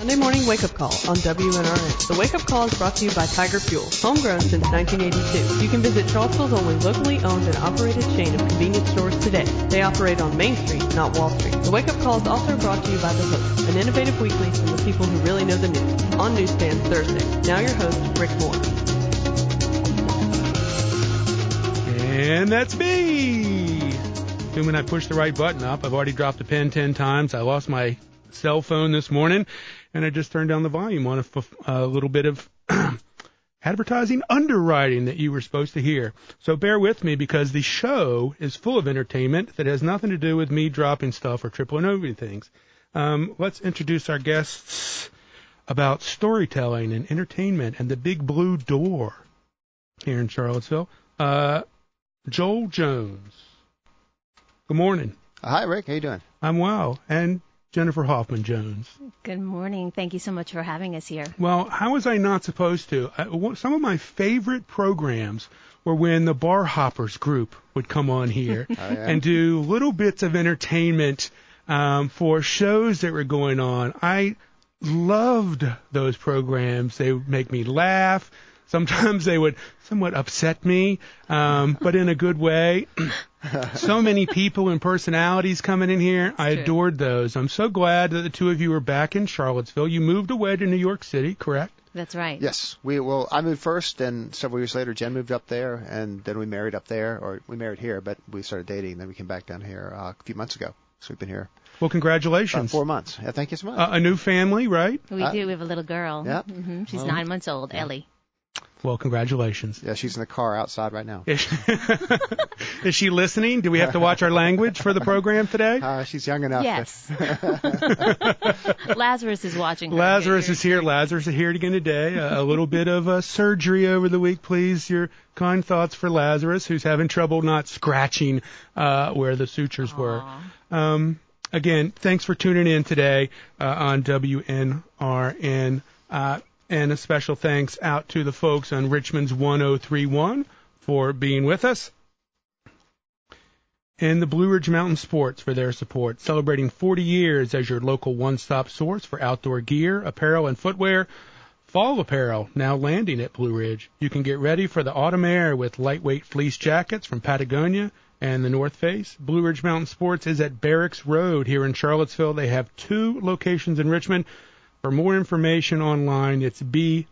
Sunday morning wake-up call on WNRN. The wake-up call is brought to you by Tiger Fuel, homegrown since 1982. You can visit Charlottesville's only locally owned and operated chain of convenience stores today. They operate on Main Street, not Wall Street. The wake-up call is also brought to you by The Hook, an innovative weekly from the people who really know the news, on newsstands Thursday. Now your host, Rick Moore. And that's me! Assuming I pushed the right button up. I've already dropped the pen 10 times. I lost my cell phone this morning, and I just turned down the volume on a little bit of advertising underwriting that you were supposed to hear. So bear with me, because the show is full of entertainment that has nothing to do with me dropping stuff or tripling over things. Let's introduce our guests about storytelling and entertainment and the Big Blue Door here in Charlottesville. Joel Jones. Good morning. Hi, Rick. How you doing? I'm well. And Jennifer Hoffman Jones. Good morning. Thank you so much for having us here. Well, how was I not supposed to? Some of my favorite programs were when the Bar Hoppers group would come on here and do little bits of entertainment for shows that were going on. I loved those programs. They would make me laugh. Sometimes they would somewhat upset me, but in a good way. So many people and personalities coming in here. I adored those. I'm so glad that the two of you are back in Charlottesville. You moved away to New York City, correct? That's right. Yes. I moved first, and several years later, Jen moved up there, and then we married up there, or we married here, but we started dating, and then we came back down here a few months ago. So we've been here. Well, congratulations. 4 months. Yeah, thank you so much. A new family, right? We do. We have a little girl. Yeah. Mm-hmm. She's 9 months old, Ellie. Well, congratulations. Yeah, she's in the car outside right now. Is she listening? Do we have to watch our language for the program today? She's young enough. Yes. Lazarus is watching her. Lazarus is here. Lazarus is here again today. A little bit of surgery over the week, please. Your kind thoughts for Lazarus, who's having trouble not scratching where the sutures were. Again, thanks for tuning in today on WNRN. And a special thanks out to the folks on Richmond's 1031 for being with us. And the Blue Ridge Mountain Sports for their support, celebrating 40 years as your local one-stop source for outdoor gear, apparel, and footwear. Fall apparel now landing at Blue Ridge. You can get ready for the autumn air with lightweight fleece jackets from Patagonia and the North Face. Blue Ridge Mountain Sports is at Barracks Road here in Charlottesville. They have 2 locations in Richmond. For more information online, it's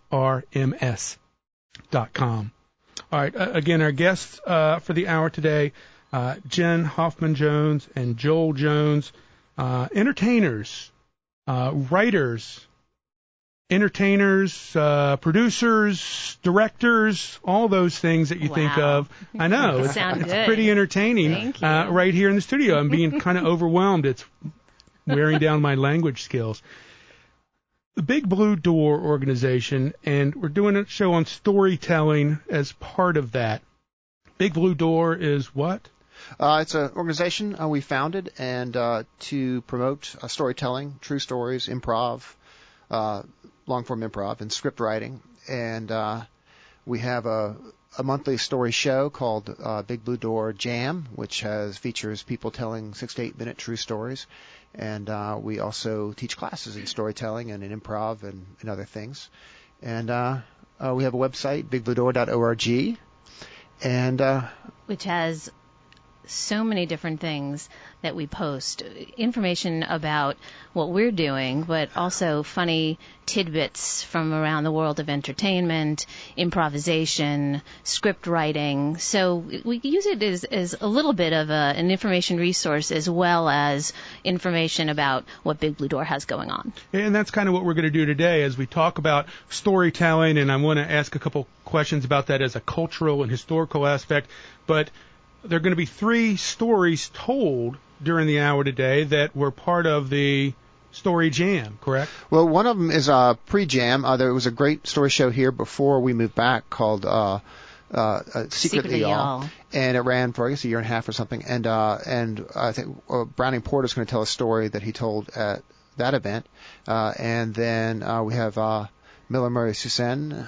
brms.com. All right, again, our guests for the hour today, Jen Hoffman Jones and Joel Jones, entertainers, writers, entertainers, producers, directors, all those things that you think of. I know, it's pretty entertaining right here in the studio. I'm being kind of overwhelmed. It's wearing down my language skills. The Big Blue Door organization, and we're doing a show on storytelling as part of that. Big Blue Door is what? It's an organization we founded and to promote storytelling, true stories, improv, long-form improv, and script writing. And we have a monthly story show called Big Blue Door Jam, which features people telling 6 to 8 minute true stories. And we also teach classes in storytelling and in improv and other things. And we have a website, bigbluedoor.org, and which has so many different things that we post, information about what we're doing, but also funny tidbits from around the world of entertainment, improvisation, script writing. So we use it as a little bit of an information resource as well as information about what Big Blue Door has going on. And that's kind of what we're going to do today as we talk about storytelling, and I want to ask a couple questions about that as a cultural and historical aspect, but there are going to be 3 stories told during the hour today that were part of the Story Jam, correct? Well, one of them is pre-jam. There was a great story show here before we moved back called Secretly Y'all, and it ran for I guess a year and a half or something. And I think Browning Porter's going to tell a story that he told at that event. And then we have Miller Murray Susan,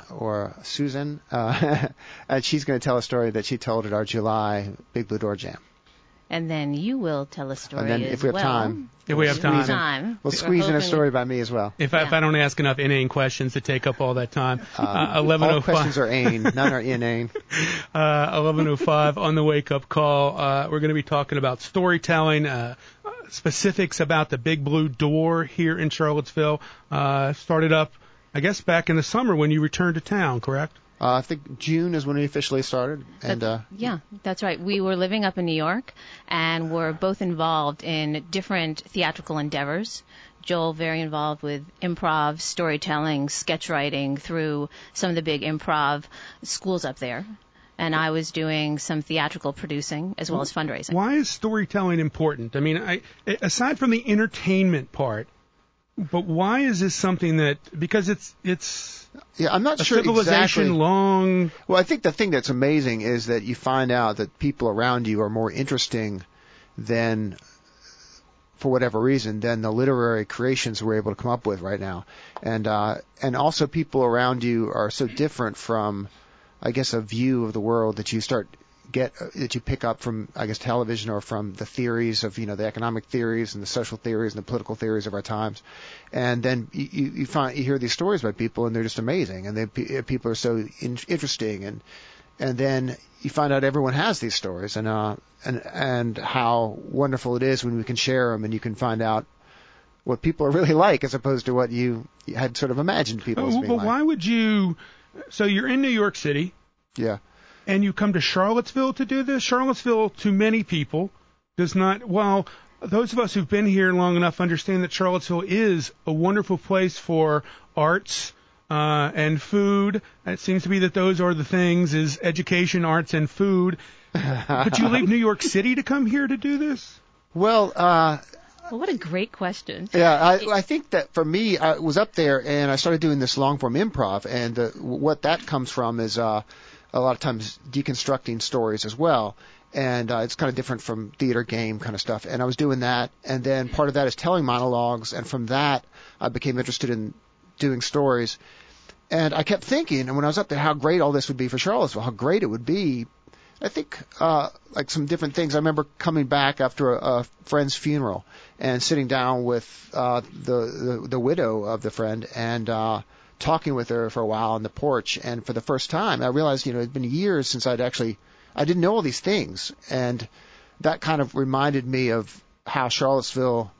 and she's going to tell a story that she told at our July Big Blue Door Jam. and then you will tell a story And then as if we have well. time, If we have time. we'll squeeze in a story by me as well. If I don't ask enough inane questions to take up all that time. 11:05. All questions are inane. None are inane. 11:05 on the wake-up call. We're going to be talking about storytelling, specifics about the Big Blue Door here in Charlottesville. Started up, I guess, back in the summer when you returned to town, correct? I think June is when we officially started. And yeah, that's right. We were living up in New York, and we're both involved in different theatrical endeavors. Joel very involved with improv, storytelling, sketch writing through some of the big improv schools up there. And I was doing some theatrical producing as well as fundraising. Why is storytelling important? I mean, aside from the entertainment part, but why is this something that, because it's I'm not a sure civilization exactly. long. Well, I think the thing that's amazing is that you find out that people around you are more interesting than, for whatever reason, than the literary creations we're able to come up with right now. And also people around you are so different from, I guess, a view of the world that you that you pick up from, I guess, television or from the theories of, the economic theories and the social theories and the political theories of our times. And then you hear these stories about people and they're just amazing, and people are so interesting, and then you find out everyone has these stories, and how wonderful it is when we can share them and you can find out what people are really like as opposed to what you had sort of imagined people as being like. But why would you? So you're in New York City. Yeah. And you come to Charlottesville to do this? Charlottesville, to many people, does not, well, those of us who've been here long enough understand that Charlottesville is a wonderful place for arts and food. It seems to be that those are the things, is education, arts, and food. But you leave New York City to come here to do this? Well, well, what a great question. Yeah, I think that for me, I was up there and I started doing this long-form improv, and what that comes from is a lot of times deconstructing stories as well. And it's kind of different from theater game kind of stuff. And I was doing that, and then part of that is telling monologues, and from that I became interested in doing stories. And I kept thinking, and when I was up there, how great all this would be for Charlottesville, how great it would be. I think like some different things. I remember coming back after a friend's funeral and sitting down with the widow of the friend and talking with her for a while on the porch. And for the first time, I realized, it'd been years since I didn't know all these things. And that kind of reminded me of how Charlottesville,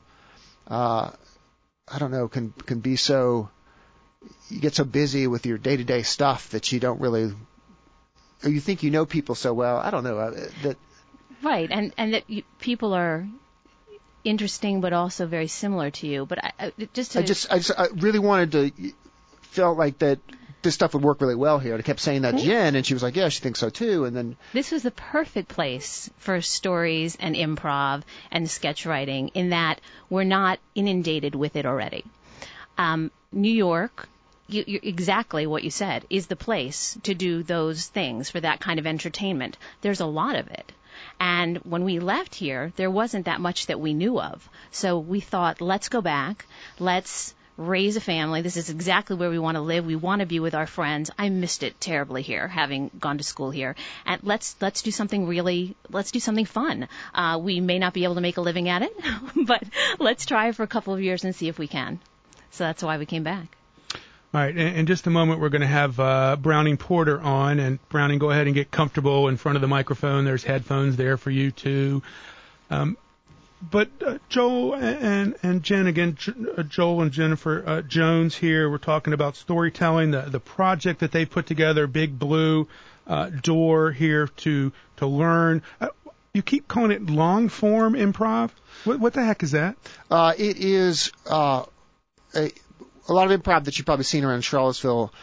I don't know, can be so, you get so busy with your day-to-day stuff that you don't really, or you think you know people so well. I don't know. Right, and that people are interesting but also very similar to you. But I really wanted to, felt like that this stuff would work really well here. And I kept saying that to Jen, and she was like, yeah, she thinks so too. And then this was the perfect place for stories and improv and sketch writing, in that we're not inundated with it already. New York, you're exactly what you said, is the place to do those things for that kind of entertainment. There's a lot of it. And when we left here, there wasn't that much that we knew of. So we thought, let's go back. Let's raise a family. This is exactly where we want to live. We want to be with our friends. I missed it terribly here, having gone to school here. And let's do something fun. We may not be able to make a living at it, but let's try it for a couple of years and see if we can. So that's why we came back. All right, in just a moment, we're going to have Browning Porter on. And Browning, go ahead and get comfortable in front of the microphone. There's headphones there for you, too. But Joel and Jen, again, Joel and Jennifer Jones here, we're talking about storytelling, the project that they put together, Big Blue Door here to learn. You keep calling it long-form improv? What the heck is that? It is a lot of improv that you've probably seen around Charlottesville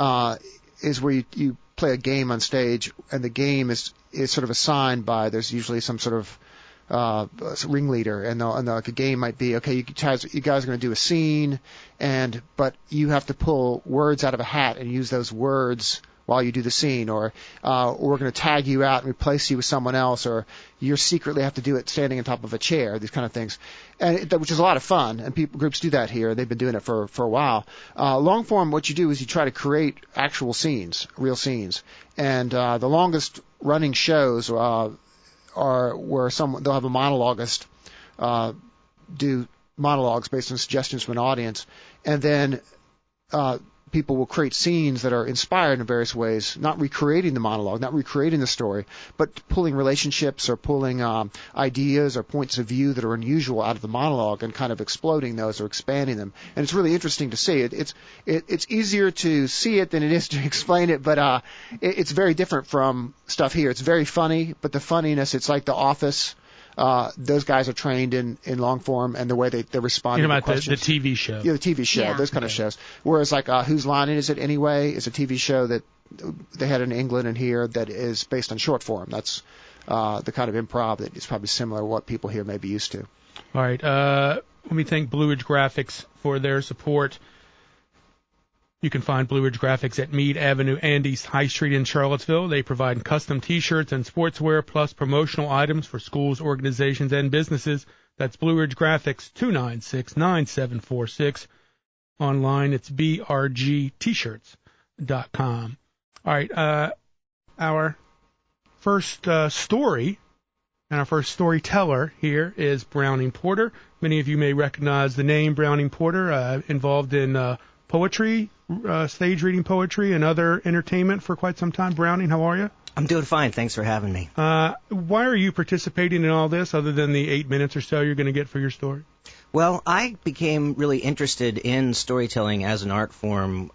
is where you play a game on stage, and the game is sort of assigned by, there's usually some sort of ringleader, and the game might be, okay, you guys are going to do a scene, but you have to pull words out of a hat and use those words while you do the scene, or we're going to tag you out and replace you with someone else, or you secretly have to do it standing on top of a chair, these kind of things, which is a lot of fun, and groups do that here. They've been doing it for a while. Long form, what you do is you try to create actual scenes, real scenes, and the longest running shows are where they'll have a monologuist do monologues based on suggestions from an audience, and then people will create scenes that are inspired in various ways, not recreating the monologue, not recreating the story, but pulling relationships or pulling ideas or points of view that are unusual out of the monologue and kind of exploding those or expanding them. And it's really interesting to see it. It's easier to see it than it is to explain it, but it's very different from stuff here. It's very funny, but the funniness, it's like The Office. Those guys are trained in long form and the way they respond to questions. The TV show. Yeah, the TV show, those kind of shows. Whereas like Whose Line Is It Anyway is a TV show that they had in England and here that is based on short form. That's the kind of improv that is probably similar to what people here may be used to. All right. Let me thank Blue Ridge Graphics for their support. You can find Blue Ridge Graphics at Meade Avenue and East High Street in Charlottesville. They provide custom T-shirts and sportswear plus promotional items for schools, organizations, and businesses. That's Blue Ridge Graphics, 296-9746. Online, it's brgtshirts.com. All right, our first story and our first storyteller here is Browning Porter. Many of you may recognize the name Browning Porter, involved in poetry, stage reading poetry, and other entertainment for quite some time. Browning, how are you? I'm doing fine. Thanks for having me. Why are you participating in all this other than the 8 minutes or so you're going to get for your story? Well, I became really interested in storytelling as an art form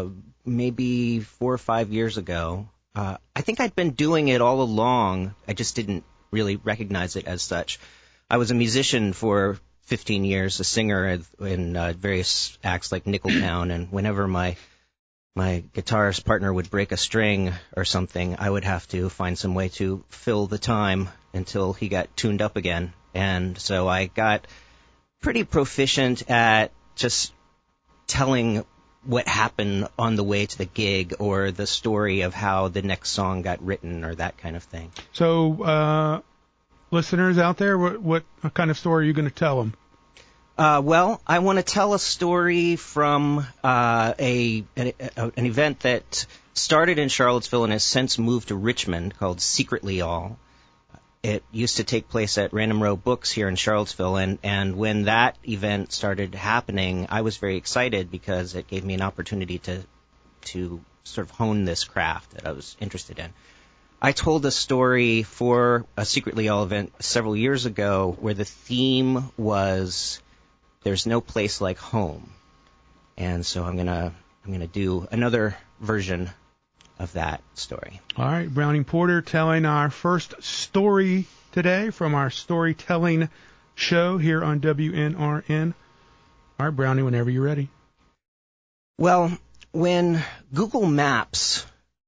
maybe 4 or 5 years ago. I think I'd been doing it all along. I just didn't really recognize it as such. I was a musician for 15 years, a singer in various acts like Nickeltown, and whenever my guitarist partner would break a string or something, I would have to find some way to fill the time until he got tuned up again. And so I got pretty proficient at just telling what happened on the way to the gig or the story of how the next song got written or that kind of thing. So, listeners out there, what kind of story are you going to tell them? Well, I want to tell a story from an event that started in Charlottesville and has since moved to Richmond called Secretly All. It used to take place at Random Row Books here in Charlottesville, and when that event started happening, I was very excited because it gave me an opportunity to sort of hone this craft that I was interested in. I told a story for a Secretly All event several years ago where the theme was "There's no place like home," and so I'm gonna do another version of that story. All right, Browning Porter telling our first story today from our storytelling show here on WNRN. All right, Browning, whenever you're ready. Well, when Google Maps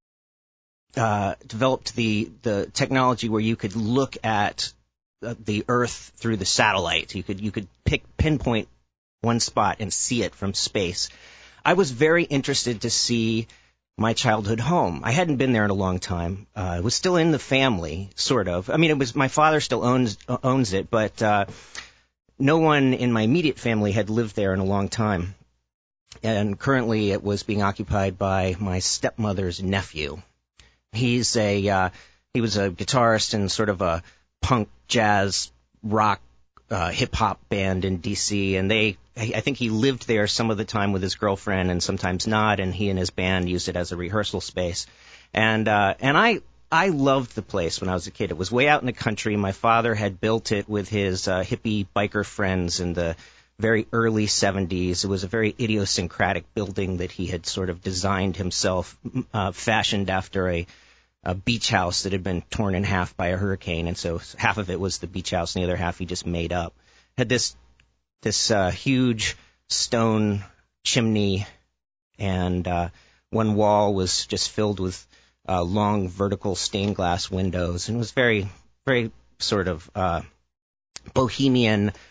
developed the technology where you could look at the Earth through the satellite, you could pinpoint one spot and see it from space. I was very interested to see my childhood home. I hadn't been there in a long time. It was still in the family, sort of. I mean, it was my father still owns it, but no one in my immediate family had lived there in a long time. And currently, it was being occupied by my stepmother's nephew. He was a guitarist in sort of a punk, jazz, rock, hip-hop band in D.C., and I think he lived there some of the time with his girlfriend and sometimes not, and he and his band used it as a rehearsal space. And I loved the place when I was a kid. It was way out in the country. My father had built it with his hippie biker friends in the very early 70s. It was a very idiosyncratic building that he had sort of designed himself, fashioned after a beach house that had been torn in half by a hurricane, and so half of it was the beach house and the other half he just made up. Had this huge stone chimney, and one wall was just filled with long vertical stained glass windows, and it was very, very sort of bohemian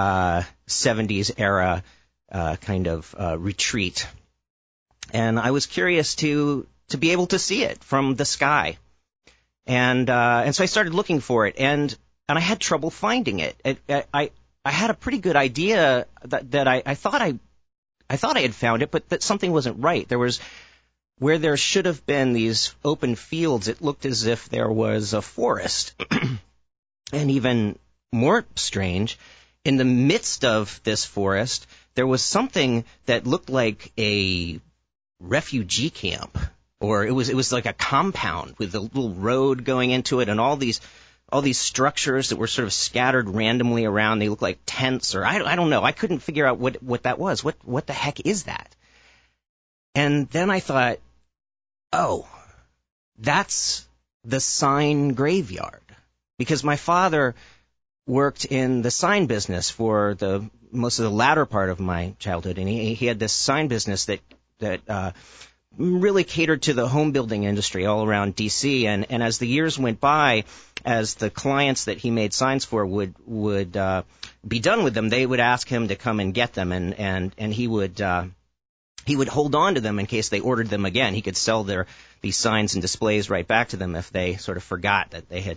70s era kind of retreat. And I was curious to be able to see it from the sky. And so I started looking for it, and I had trouble finding it. I had a pretty good idea that I thought I had found it, but that something wasn't right. There was, where there should have been these open fields, it looked as if there was a forest. And even more strange, in the midst of this forest, there was something that looked like a refugee camp, or it was like a compound with a little road going into it, and all these structures that were sort of scattered randomly around. They looked like tents, or I don't know. I couldn't figure out what that was. What the heck is that? And then I thought, oh, that's the sign graveyard, because my father worked in the sign business for the most of the latter part of my childhood, and he had this sign business that really catered to the home building industry all around D.C. And as the years went by, as the clients that he made signs for would be done with them, they would ask him to come and get them, and he would hold on to them in case they ordered them again. He could sell these signs and displays right back to them if they sort of forgot that they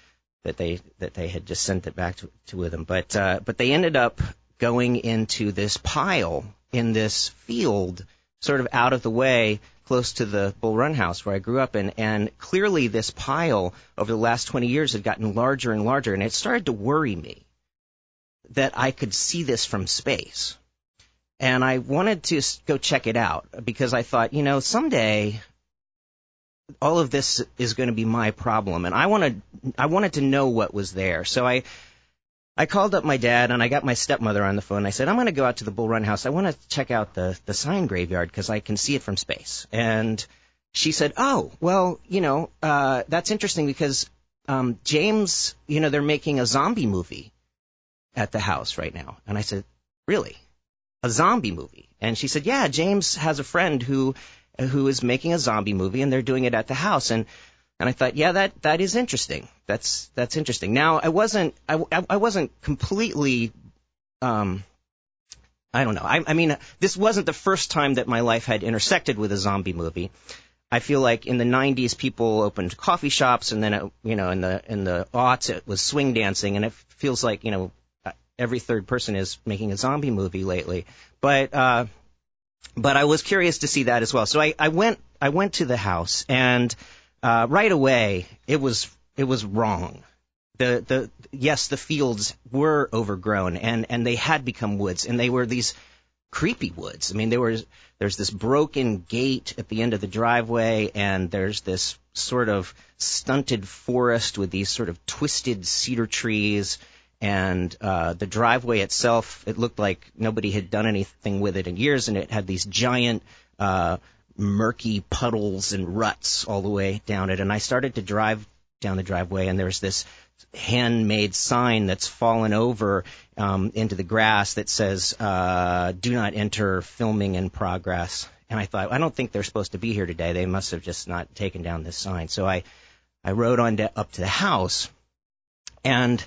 had just sent it back to with them. But they ended up going into this pile in this field, sort of out of the way, close to the Bull Run house where I grew up in. And clearly this pile over the last 20 years had gotten larger and larger, and it started to worry me that I could see this from space. And I wanted to go check it out, because I thought, someday all of this is going to be my problem, and I wanted to know what was there. So I called up my dad, and I got my stepmother on the phone. I said, I'm going to go out to the Bull Run house. I want to check out the sign graveyard because I can see it from space. And she said, oh, well, that's interesting because James, they're making a zombie movie at the house right now. And I said, really? A zombie movie? And she said, yeah, James has a friend who is making a zombie movie, and they're doing it at the house. And I thought, yeah, that is interesting. That's interesting. Now, I wasn't completely, I don't know. I mean, this wasn't the first time that my life had intersected with a zombie movie. I feel like in the 90s, people opened coffee shops, and then, in the aughts, it was swing dancing, and it feels like, every third person is making a zombie movie lately. But I was curious to see that as well. So I went to the house, and right away it was wrong. Yes, the fields were overgrown, and they had become woods, and they were these creepy woods. I mean, there's this broken gate at the end of the driveway, and there's this sort of stunted forest with these sort of twisted cedar trees. And the driveway itself, it looked like nobody had done anything with it in years, and it had these giant murky puddles and ruts all the way down it. And I started to drive down the driveway, and there's this handmade sign that's fallen over into the grass that says, do not enter, filming in progress. And I thought, I don't think they're supposed to be here today. They must have just not taken down this sign. So I rode on up to the house, and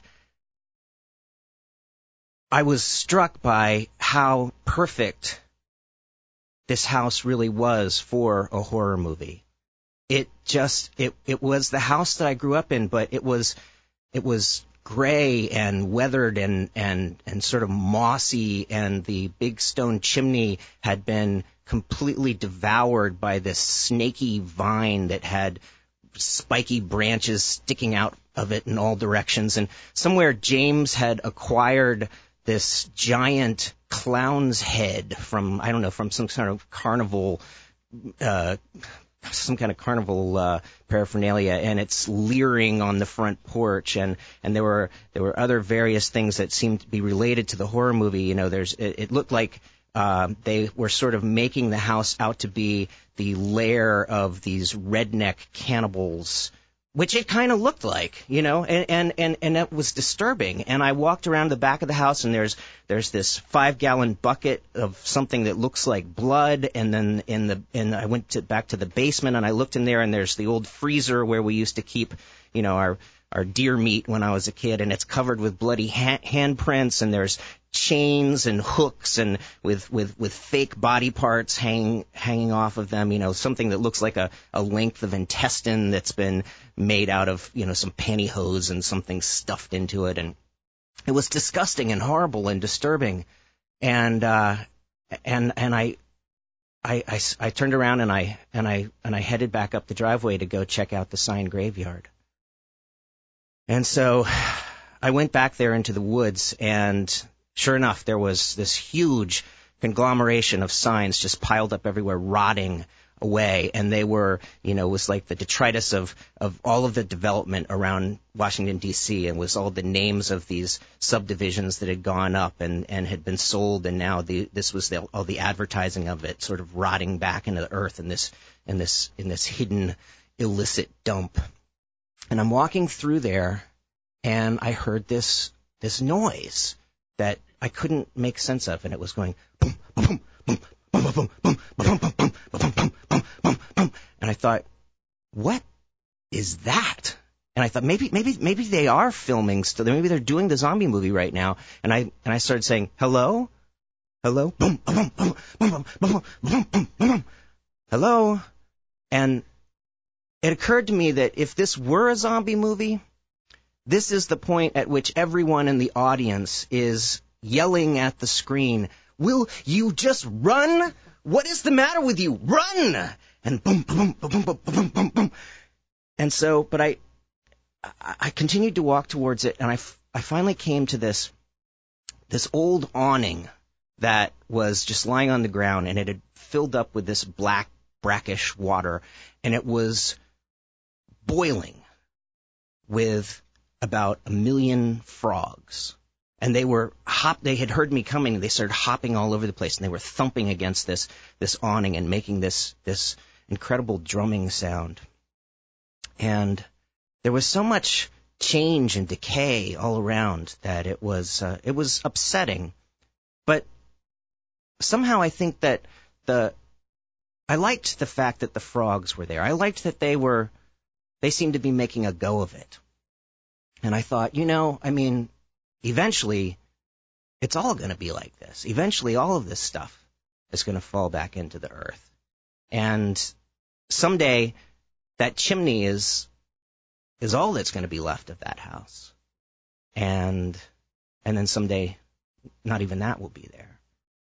I was struck by how perfect this house really was for a horror movie. It was the house that I grew up in, but it was gray and weathered and sort of mossy, and the big stone chimney had been completely devoured by this snaky vine that had spiky branches sticking out of it in all directions. And somewhere James had acquired this giant clown's head from some kind of carnival paraphernalia, and it's leering on the front porch, and there were other various things that seemed to be related to the horror movie. It looked like they were sort of making the house out to be the lair of these redneck cannibals, which it kind of looked like, and that was disturbing. And I walked around the back of the house, and there's this 5-gallon bucket of something that looks like blood. And then I went back to the basement, and I looked in there, and there's the old freezer where we used to keep, our deer meat when I was a kid, and it's covered with bloody handprints, and there's chains and hooks and with fake body parts hanging off of them, something that looks like a length of intestine that's been made out of, some pantyhose and something stuffed into it. And it was disgusting and horrible and disturbing. And I turned around and I headed back up the driveway to go check out the sign graveyard. And so I went back there into the woods, and sure enough, there was this huge conglomeration of signs just piled up everywhere, rotting away. And they were, it was like the detritus of all of the development around Washington, D.C., and was all the names of these subdivisions that had gone up and had been sold. And now this was all the advertising of it sort of rotting back into the earth in this hidden illicit dump. And I'm walking through there, and I heard this noise that I couldn't make sense of, and it was going boom, boom, boom, boom, boom, boom, boom, boom, boom, boom, boom, boom, boom, boom, boom. And I thought, what is that? And I thought maybe they are filming still. Maybe they're doing the zombie movie right now. And I started saying, hello, boom, boom, boom, boom, boom, boom, boom, boom, boom, hello. And it occurred to me that if this were a zombie movie, this is the point at which everyone in the audience is yelling at the screen, will you just run? What is the matter with you? Run! And boom, boom, boom, boom, boom, boom, boom, boom. And so, but I continued to walk towards it, and I finally came to this old awning that was just lying on the ground, and it had filled up with this black, brackish water, and it was boiling with about 1 million frogs. And they had heard me coming, and they started hopping all over the place, and they were thumping against this awning and making this incredible drumming sound. And there was so much change and decay all around that it was upsetting. But somehow I think that I liked the fact that the frogs were there. I liked that they seemed to be making a go of it. And I thought, eventually, it's all going to be like this. Eventually, all of this stuff is going to fall back into the earth. And someday, that chimney is all that's going to be left of that house. And then someday, not even that will be there.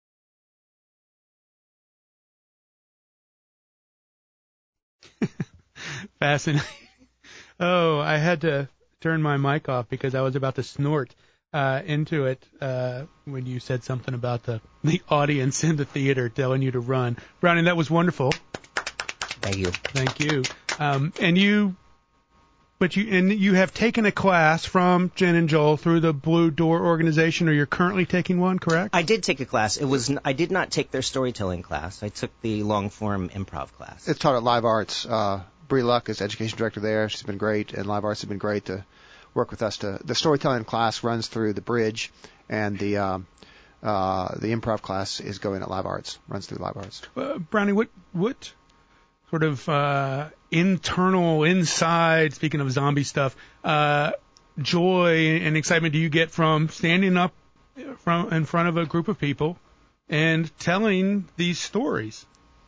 Fascinating. Oh, I had to turn my mic off because I was about to snort into it when you said something about the audience in the theater telling you to run. Browning, that was wonderful. Thank you. Thank you. And you have taken a class from Jen and Joel through the Blue Door organization, or you're currently taking one, correct? I did take a class. I did not take their storytelling class. I took the long-form improv class. It's taught at Live Arts. Bree Luck is education director there. She's been great, and Live Arts has been great to work with us. The storytelling class runs through the Bridge, and the improv class is going at Live Arts, runs through Live Arts. Brownie, what sort of inside, speaking of zombie stuff, joy and excitement do you get from standing up in front of a group of people and telling these stories?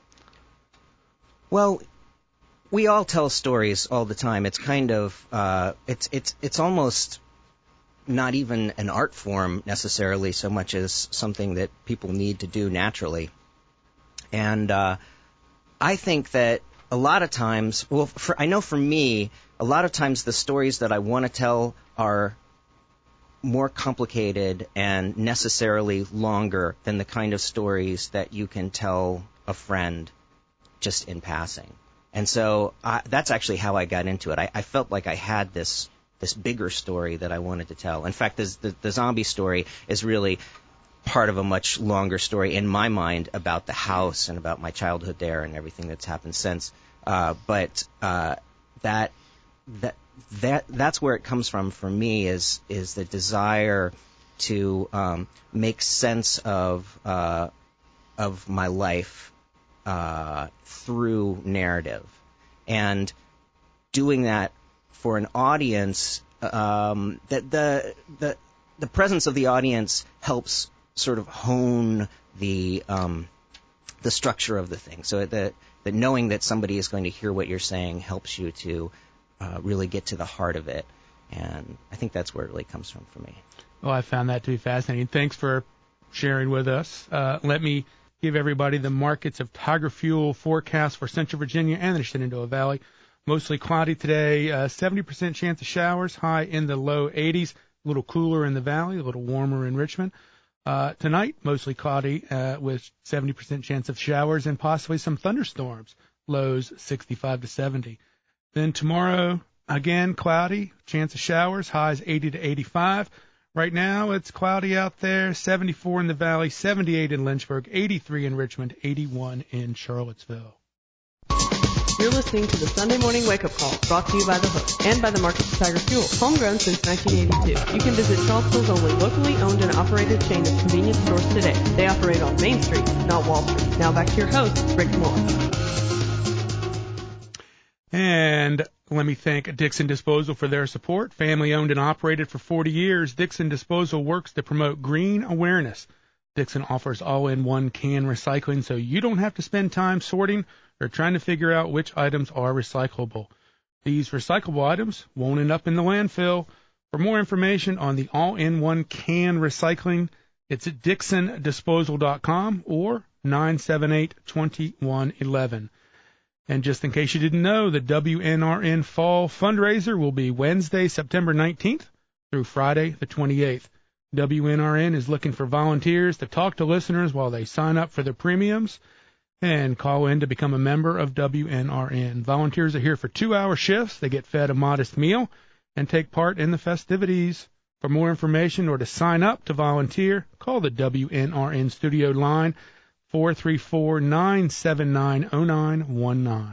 Well, we all tell stories all the time. It's kind of it's almost not even an art form necessarily so much as something that people need to do naturally. And I think that a lot of times, I know for me, a lot of times the stories that I want to tell are more complicated and necessarily longer than the kind of stories that you can tell a friend just in passing. And so that's actually how I got into it. I felt like I had this bigger story that I wanted to tell. In fact, the zombie story is really part of a much longer story in my mind about the house and about my childhood there and everything that's happened since. But that's where it comes from for me is the desire to make sense of my life through narrative, and doing that for an audience. That the presence of the audience helps sort of hone the structure of the thing, so that knowing that somebody is going to hear what you're saying helps you to really get to the heart of it. And I think that's where it really comes from for me. Well, I found that to be fascinating. Thanks for sharing with us. Let me give everybody the markets of Tiger Fuel forecast for Central Virginia and the Shenandoah Valley. Mostly cloudy today, 70% chance of showers, high in the low 80s. little cooler in the valley, a little warmer in Richmond. Tonight, mostly cloudy with 70% chance of showers and possibly some thunderstorms. Lows 65 to 70. Then tomorrow, again, cloudy, chance of showers, highs 80 to 85. Right now, it's cloudy out there, 74 in the valley, 78 in Lynchburg, 83 in Richmond, 81 in Charlottesville. You're listening to the Sunday Morning Wake-Up Call, brought to you by The Hook and by the Markets of Tiger Fuel, homegrown since 1982. You can visit Charlottesville's only locally owned and operated chain of convenience stores today. They operate on Main Street, not Wall Street. Now back to your host, Rick Moore. And let me thank Dixon Disposal for their support. Family owned and operated for 40 years, Dixon Disposal works to promote green awareness. Dixon offers all-in-one can recycling, so you don't have to spend time sorting or trying to figure out which items are recyclable. These recyclable items won't end up in the landfill. For more information on the all-in-one can recycling, it's at DixonDisposal.com or 978-2111. And just in case you didn't know, the WNRN Fall Fundraiser will be Wednesday, September 19th through Friday, the 28th. WNRN is looking for volunteers to talk to listeners while they sign up for their premiums and call in to become a member of WNRN. Volunteers are here for 2-hour shifts. They get fed a modest meal and take part in the festivities. For more information or to sign up to volunteer, call the WNRN studio line, 434-979-0919.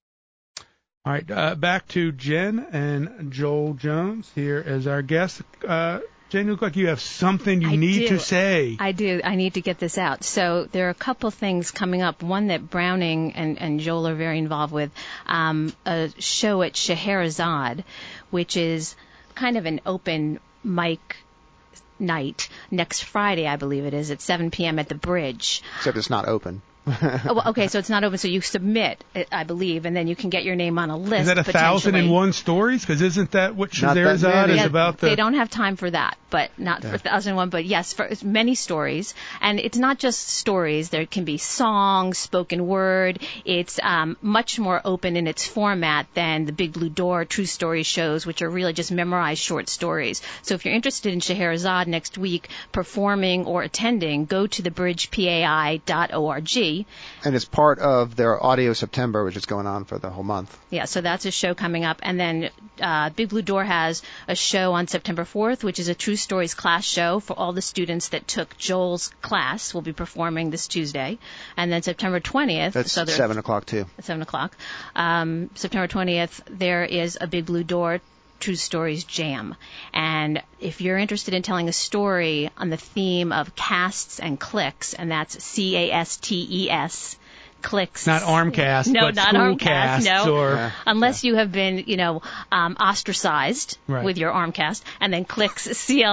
All right, back to Jen and Joel Jones here as our guests. Jen, you look like you have something you need to say. I do. I need to get this out. So there are a couple things coming up. One that Browning and Joel are very involved with, a show at Scheherazade, which is kind of an open mic night next Friday, I believe it is, at 7 p.m. at the Bridge. Except it's not open. Okay, so it's not open, so you submit, I believe, and then you can get your name on a list. Is that 1,001 stories? Because isn't that what Scheherazade is about? They don't have time for that, but not for 1,001, but yes, for many stories. And it's not just stories. There can be songs, spoken word. It's much more open in its format than the Big Blue Door True Story shows, which are really just memorized short stories. So if you're interested in Scheherazade next week, performing or attending, go to thebridgepai.org. And it's part of their Audio September, which is going on for the whole month. Yeah, so that's a show coming up. And then Big Blue Door has a show on September 4th, which is a True Stories class show for all the students that took Joel's class. Will be performing this Tuesday. And then September 20th. That's 7 o'clock, too. 7 o'clock. September 20th, there is a Big Blue Door True Stories Jam. And if you're interested in telling a story on the theme of casts and clicks, and that's CASTES, clicks. Not Armcast, no, but not Schoolcast. No, unless you have been, ostracized with your Armcast, and then clicks,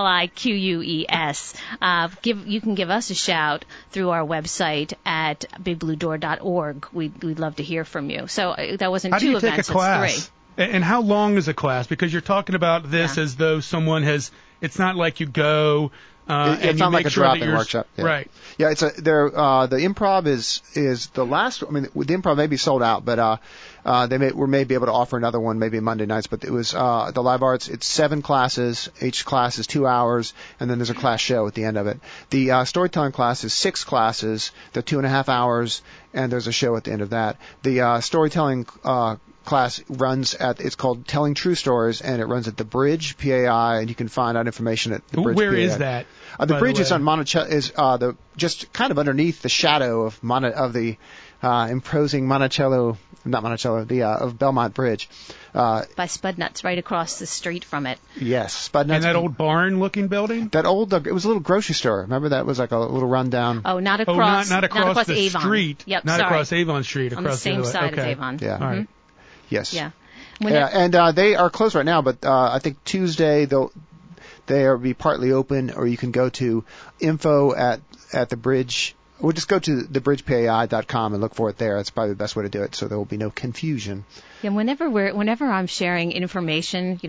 CLIQUES. You can give us a shout through our website at bigbluedoor.org. We'd love to hear from you. So that wasn't How two do you events, take a class? it's 3. And how long is a class? Because you're talking about this as though someone has. It's not like you go. It's and not you like make a sure drop-in that workshop. Yeah. Right. Yeah, it's the improv is the last. I mean, the improv may be sold out, but they may be able to offer another one maybe Monday nights. But it was the live arts. It's 7 classes. Each class is 2 hours, and then there's a class show at the end of it. The storytelling class is 6 classes. They're 2.5 hours, and there's a show at the end of that. The storytelling class runs it's called Telling True Stories, and it runs at the Bridge PAI, and you can find out information at the Bridge Where PAI. is that? The Bridge is on Monticello, just kind of underneath the shadow of the imposing Monticello, not Monticello, of Belmont Bridge. By Spudnuts, right across the street from it. Yes, Spudnuts. And that old barn-looking building? That old, it was a little grocery store. Remember that was like a little rundown. Oh, not across the Avon street. Yep, not sorry. across Avon Street. On the same side of Avon. Yeah. Mm-hmm. All right. Yes. Yeah. And they are closed right now, but I think Tuesday they'll be partly open, or you can go to info at the Bridge. Or just go to thebridgepai.com and look for it there. That's probably the best way to do it, so there will be no confusion. Yeah, whenever I'm sharing information,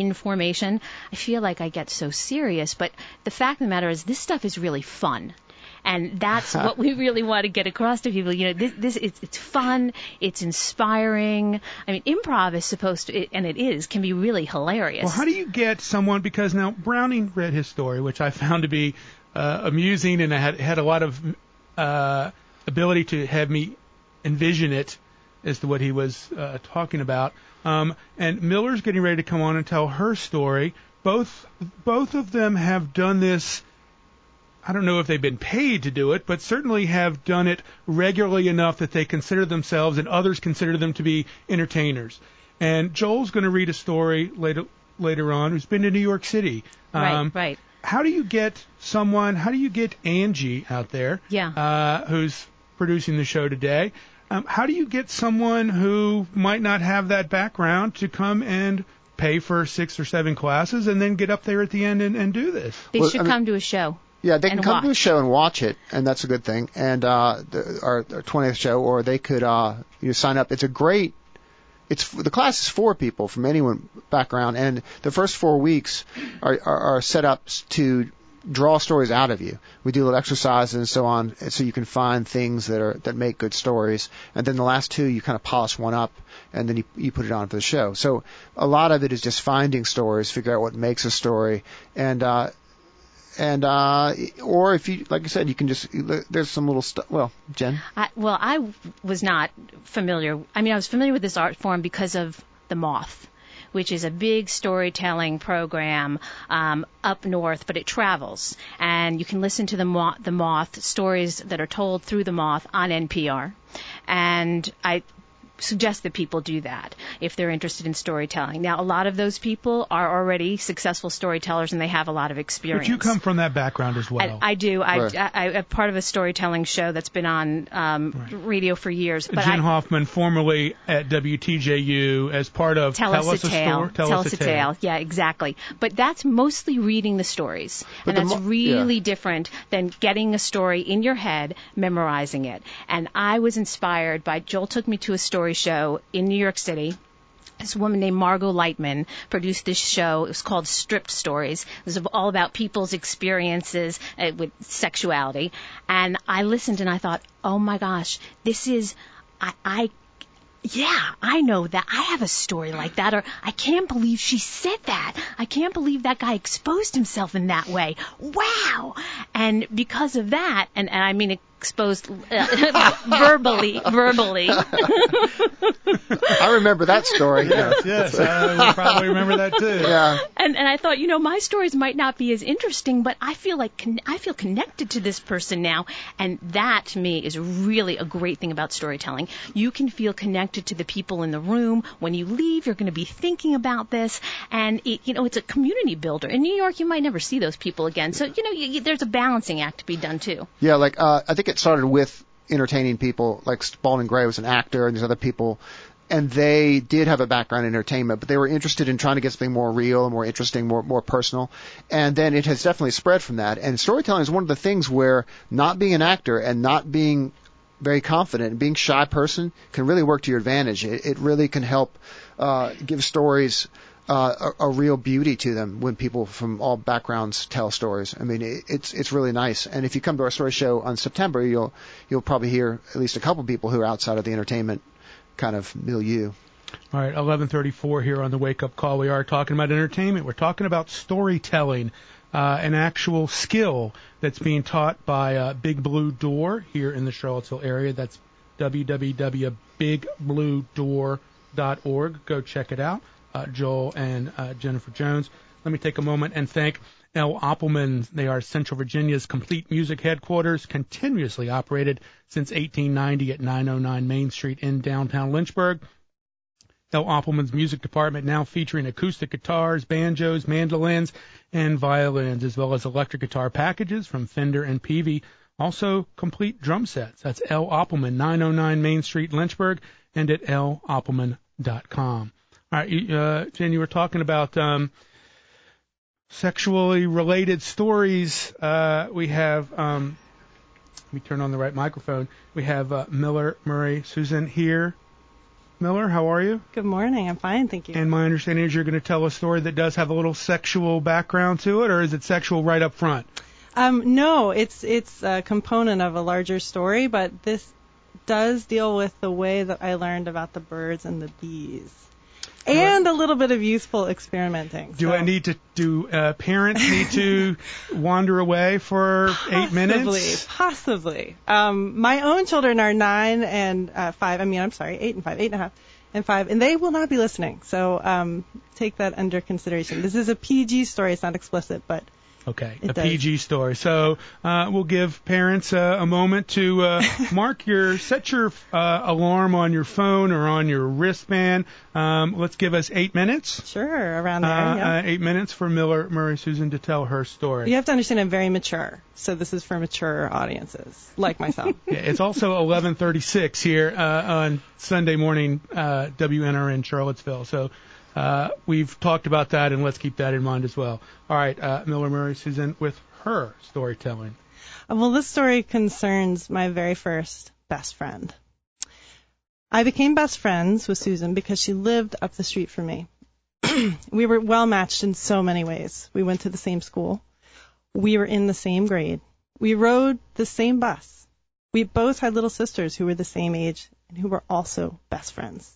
I feel like I get so serious. But the fact of the matter is, this stuff is really fun. And that's what we really want to get across to people. You know, it's fun, it's inspiring. I mean, improv is supposed to, and it is, can be really hilarious. Well, how do you get someone, because now Browning read his story, which I found to be amusing, and I had a lot of ability to have me envision it as to what he was talking about. And Miller's getting ready to come on and tell her story. Both of them have done this. I don't know if they've been paid to do it, but certainly have done it regularly enough that they consider themselves and others consider them to be entertainers. And Joel's going to read a story later on who's been to New York City. Right. How do you get Angie out there, who's producing the show today? How do you get someone who might not have that background to come and pay for 6 or 7 classes and then get up there at the end and do this? They should come to a show. Yeah, they can come watch. to a show and watch it, and that's a good thing. And our 20th show, or they could sign up. The class is for people from anyone background, and the first 4 weeks are set up to draw stories out of you. We do little exercises and so on, so you can find things that make good stories. And then the last 2, you kind of polish one up, and then you put it on for the show. So a lot of it is just finding stories, figure out what makes a story, or if you, like I said, you can just, there's some little stuff. Well, Jen? I was not familiar. I mean, I was familiar with this art form because of The Moth, which is a big storytelling program up north, but it travels. And you can listen to the Moth stories that are told through The Moth on NPR. And I suggest that people do that if they're interested in storytelling. Now, a lot of those people are already successful storytellers, and they have a lot of experience. But you come from that background as well. I do. Right. I'm part of a storytelling show that's been on radio for years. But Jen Hoffman, formerly at WTJU, as part of Tell Us a Tale. Tell Us a Tale. Yeah, exactly. But that's mostly reading the stories. But and that's really different than getting a story in your head, memorizing it. And I was inspired by, Joel took me to a story show in New York City. This woman named Margot Lightman produced this show. It was called Stripped Stories. It was all about people's experiences with sexuality. And I listened and I thought, oh my gosh, this is, I know that. I have a story like that. Or I can't believe she said that. I can't believe that guy exposed himself in that way. Wow. And because of that, and I mean exposed verbally. I remember that story. Yes, I would probably remember that too. Yeah. And I thought, my stories might not be as interesting, but I feel connected to this person now, and that to me is really a great thing about storytelling. You can feel connected to the people in the room. When you leave, you're going to be thinking about this, and it's a community builder. In New York, you might never see those people again, so there's a balancing act to be done too. Yeah, like I think it started with entertaining people. Like Spalding Gray was an actor, and there's other people, and they did have a background in entertainment, but they were interested in trying to get something more real and more interesting, more personal. And then it has definitely spread from that. And storytelling is one of the things where not being an actor and not being very confident and being a shy person can really work to your advantage. It really can help give stories a real beauty to them when people from all backgrounds tell stories. I mean, it's really nice. And if you come to our story show on September, you'll probably hear at least a couple people who are outside of the entertainment kind of milieu. All right, 11:34 here on the Wake Up Call. We are talking about entertainment. We're talking about storytelling, an actual skill that's being taught by Big Blue Door here in the Charlottesville area. That's www.bigbluedoor.org. Go check it out. Joel and Jennifer Jones. Let me take a moment and thank L. Oppelman. They are Central Virginia's complete music headquarters, continuously operated since 1890 at 909 Main Street in downtown Lynchburg. L. Oppelman's music department now featuring acoustic guitars, banjos, mandolins, and violins, as well as electric guitar packages from Fender and Peavey. Also, complete drum sets. That's L. Oppelman, 909 Main Street, Lynchburg, and at loppelman.com. All right, Jen, you were talking about sexually related stories. We have, let me turn on the right microphone. We have Miller Murray Susan here. Miller, how are you? Good morning. I'm fine, thank you. And my understanding is you're going to tell a story that does have a little sexual background to it, or is it sexual right up front? No, it's a component of a larger story, but this does deal with the way that I learned about the birds and the bees. And a little bit of youthful experimenting. Do parents need to wander away for 8 minutes? Possibly. My own children are 9 and 5. 8 and 5, 8.5 and 5, and they will not be listening. So take that under consideration. This is a PG story. It's not explicit, but okay, a PG story. So we'll give parents a moment to set your alarm on your phone or on your wristband. Let's give us 8 minutes. Sure, around there. Yeah. 8 minutes for Miller Murray Susan to tell her story. You have to understand I'm very mature, so this is for mature audiences, like myself. Yeah, it's also 11:36 here on Sunday morning, WNRN Charlottesville. So we've talked about that, and let's keep that in mind as well. All right, Miller Murray Susan with her storytelling. Well, this story concerns my very first best friend. I became best friends with Susan because she lived up the street from me. We were well matched in so many ways. We went to the same school. We were in the same grade. We rode the same bus. We both had little sisters who were the same age and who were also best friends.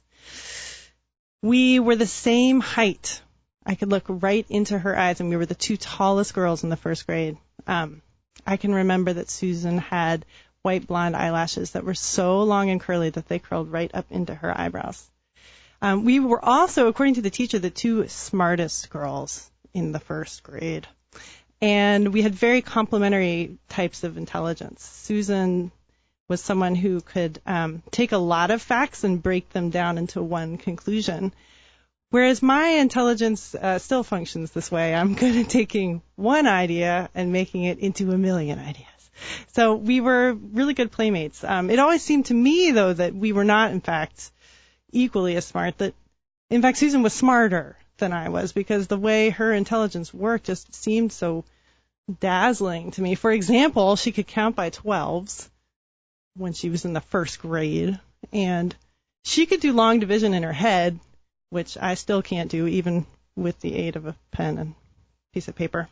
We were the same height. I could look right into her eyes, and we were the two tallest girls in the first grade. I can remember that Susan had white blonde eyelashes that were so long and curly that they curled right up into her eyebrows. We were also, according to the teacher, the two smartest girls in the first grade. And we had very complementary types of intelligence. Susan was someone who could take a lot of facts and break them down into one conclusion, whereas my intelligence still functions this way. I'm good at taking one idea and making it into a million ideas. So we were really good playmates. It always seemed to me, though, that we were not, in fact, equally as smart. That, in fact, Susan was smarter than I was because the way her intelligence worked just seemed so dazzling to me. For example, she could count by 12s when she was in the first grade, and she could do long division in her head, which I still can't do even with the aid of a pen and piece of paper.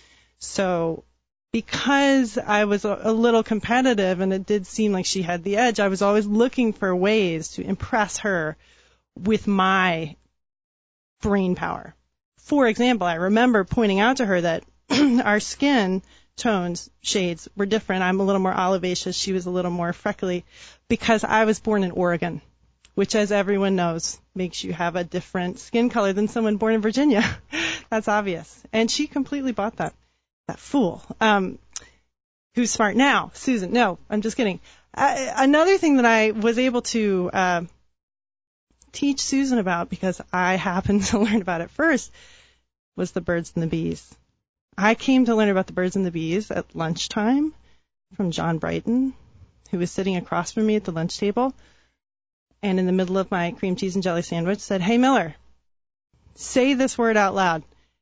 So because I was a little competitive and it did seem like she had the edge, I was always looking for ways to impress her with my brain power. For example, I remember pointing out to her that our skin tones, shades were different. I'm a little more olivaceous. She was a little more freckly because I was born in Oregon, which, as everyone knows, makes you have a different skin color than someone born in Virginia. That's obvious. And she completely bought that. That fool. Who's smart now? Susan. No, I'm just kidding. Another thing that I was able to teach Susan about, because I happened to learn about it first, was the birds and the bees. I came to learn about the birds and the bees at lunchtime from John Brighton, who was sitting across from me at the lunch table, and in the middle of my cream cheese and jelly sandwich said, "Hey, Miller, say this word out loud.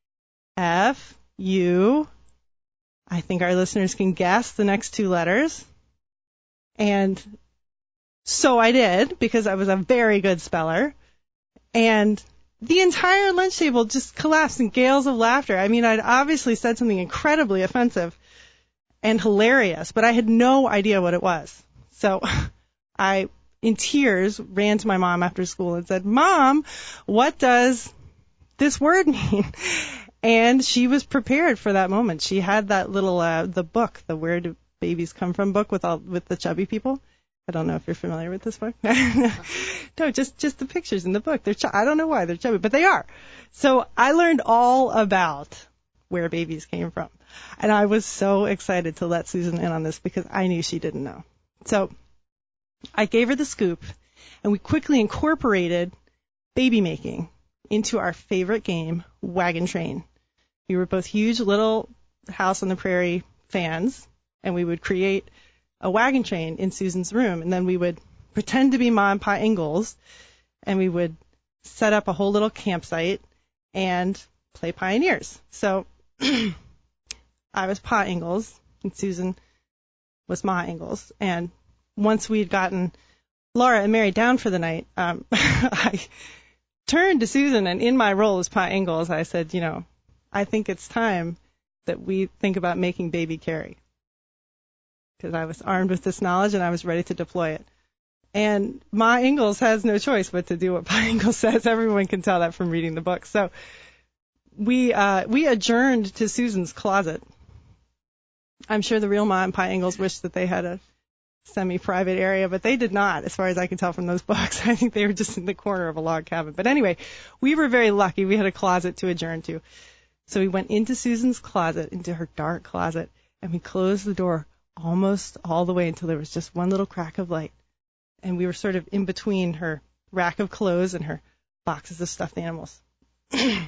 F-U. I think our listeners can guess the next two letters." And so I did, because I was a very good speller. And the entire lunch table just collapsed in gales of laughter. I mean, I'd obviously said something incredibly offensive and hilarious, but I had no idea what it was. So I, in tears, ran to my mom after school and said, "Mom, what does this word mean?" And she was prepared for that moment. She had that little, the book, the Where Do Babies Come From book with the chubby people. I don't know if you're familiar with this book. No, just the pictures in the book. I don't know why they're chubby, but they are. So I learned all about where babies came from. And I was so excited to let Susan in on this because I knew she didn't know. So I gave her the scoop, and we quickly incorporated baby making into our favorite game, Wagon Train. We were both huge Little House on the Prairie fans, and we would create a wagon train in Susan's room, and then we would pretend to be Ma and Pa Ingalls, and we would set up a whole little campsite and play pioneers. So I was Pa Ingalls, and Susan was Ma Ingalls. And once we'd gotten Laura and Mary down for the night, I turned to Susan, and in my role as Pa Ingalls, I said, "I think it's time that we think about making baby Carrie. Because I was armed with this knowledge and I was ready to deploy it. And Ma Ingalls has no choice but to do what Pa Ingalls says. Everyone can tell that from reading the book. So we adjourned to Susan's closet. I'm sure the real Ma and Pa Ingalls wished that they had a semi-private area, but they did not, as far as I can tell from those books. I think they were just in the corner of a log cabin. But anyway, we were very lucky. We had a closet to adjourn to. So we went into Susan's closet, into her dark closet, and we closed the door almost all the way until there was just one little crack of light. And we were sort of in between her rack of clothes and her boxes of stuffed animals. And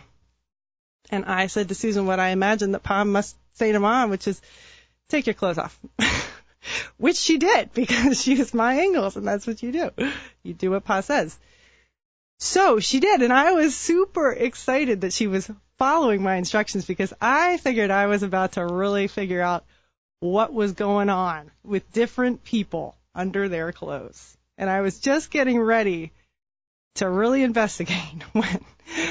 I said to Susan what I imagined that Pa must say to Mom, which is, take your clothes off. Which she did, because she was Ma Ingalls, and that's what you do. You do what Pa says. So she did, and I was super excited that she was following my instructions, because I figured I was about to really figure out what was going on with different people under their clothes. And I was just getting ready to really investigate when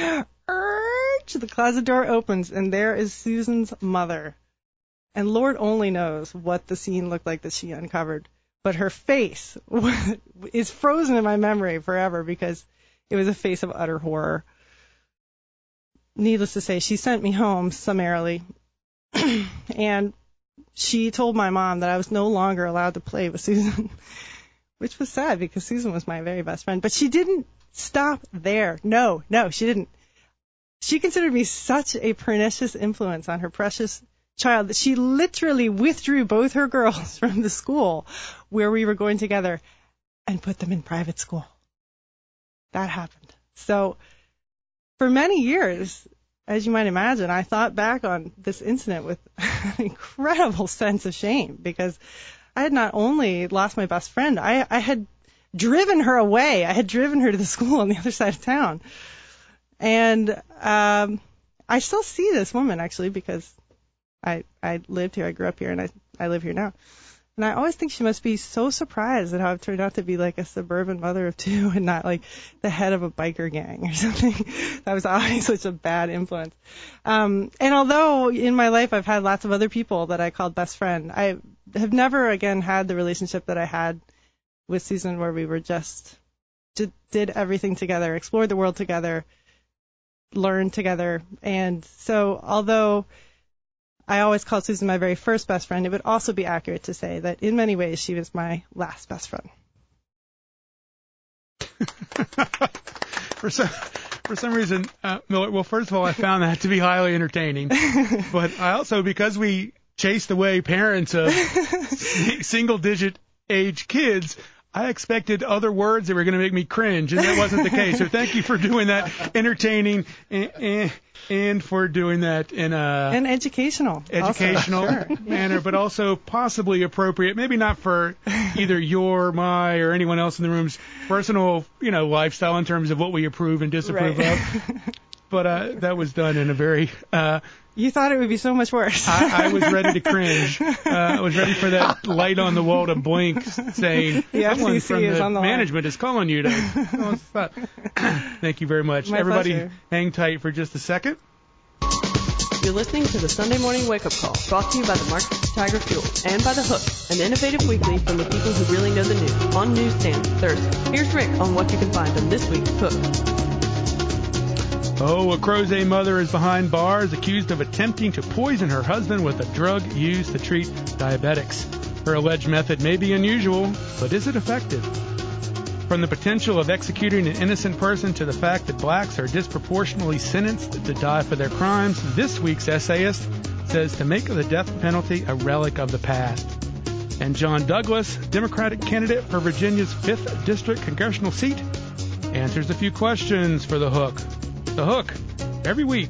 the closet door opens, and there is Susan's mother. And Lord only knows what the scene looked like that she uncovered. But her face is frozen in my memory forever, because it was a face of utter horror. Needless to say, she sent me home summarily. And she told my mom that I was no longer allowed to play with Susan, which was sad, because Susan was my very best friend. But she didn't stop there. No, she didn't. She considered me such a pernicious influence on her precious child that she literally withdrew both her girls from the school where we were going together and put them in private school. That happened. So for many years, as you might imagine, I thought back on this incident with an incredible sense of shame, because I had not only lost my best friend, I had driven her away. I had driven her to the school on the other side of town. And I still see this woman, actually, because I lived here, I grew up here, and I live here now. And I always think she must be so surprised at how I've turned out to be like a suburban mother of two and not like the head of a biker gang or something. That was always such a bad influence. And although in my life I've had lots of other people that I called best friend, I have never again had the relationship that I had with Susan, where we were just did everything together, explored the world together, learned together. And so although I always called Susan my very first best friend, it would also be accurate to say that in many ways she was my last best friend. For some reason, Miller, well, first of all, I found that to be highly entertaining. But I also, because we chased away parents of single-digit age kids, I expected other words that were going to make me cringe, and that wasn't the case. So thank you for doing that entertaining and for doing that in an educational manner, but also possibly appropriate, maybe not for either your, my, or anyone else in the room's personal, lifestyle in terms of what we approve and disapprove of. But that was done in a very you thought it would be so much worse. I was ready to cringe. I was ready for that light on the wall to blink, saying someone from the management is calling you to. Thank you very much. My Everybody, pleasure. hang tight for just a second. You're listening to the Sunday Morning Wake Up Call, brought to you by the Market Tiger Fuel and by The Hook, an innovative weekly from the people who really know the news, on newsstands Thursday. Here's Rick on what you can find on this week's Hook. Oh, a Crozet mother is behind bars, accused of attempting to poison her husband with a drug used to treat diabetics. Her alleged method may be unusual, but is it effective? From the potential of executing an innocent person to the fact that blacks are disproportionately sentenced to die for their crimes, this week's essayist says to make the death penalty a relic of the past. And John Douglas, Democratic candidate for Virginia's 5th District congressional seat, answers a few questions for The Hook. The Hook, every week.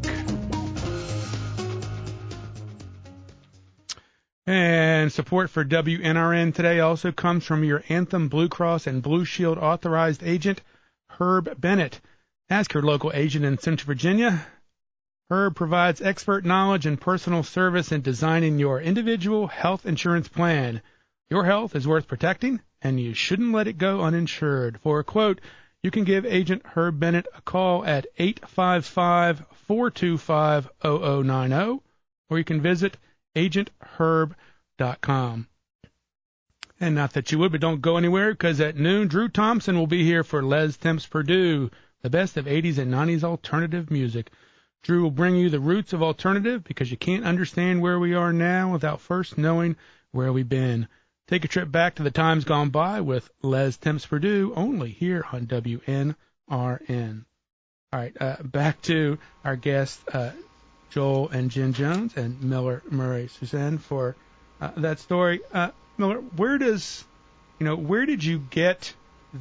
And support for WNRN today also comes from your Anthem Blue Cross and Blue Shield authorized agent, Herb Bennett. Ask your local agent in Central Virginia. Herb provides expert knowledge and personal service in designing your individual health insurance plan. Your health is worth protecting, and you shouldn't let it go uninsured. For a quote, you can give Agent Herb Bennett a call at 855-425-0090 or you can visit agentherb.com. And not that you would, but don't go anywhere, because at noon, Drew Thompson will be here for Les Temps Purdue, the best of 80s and 90s alternative music. Drew will bring you the roots of alternative, because you can't understand where we are now without first knowing where we've been. Take a trip back to the times gone by with Les Temps Purdue, only here on WNRN. All right, back to our guests, Joel and Jen Jones and Miller Murray Suzanne for that story. Miller, where did you get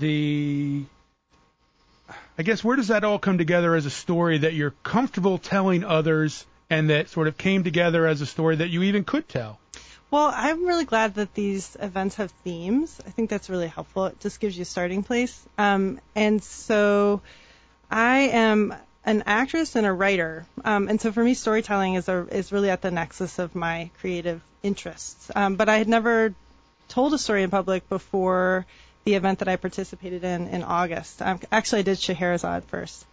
where does that all come together as a story that you're comfortable telling others, and that sort of came together as a story that you even could tell? Well, I'm really glad that these events have themes. I think that's really helpful. It just gives you a starting place. And so I am an actress and a writer. And so for me, storytelling is really at the nexus of my creative interests. But I had never told a story in public before the event that I participated in August. Actually, I did Scheherazade first.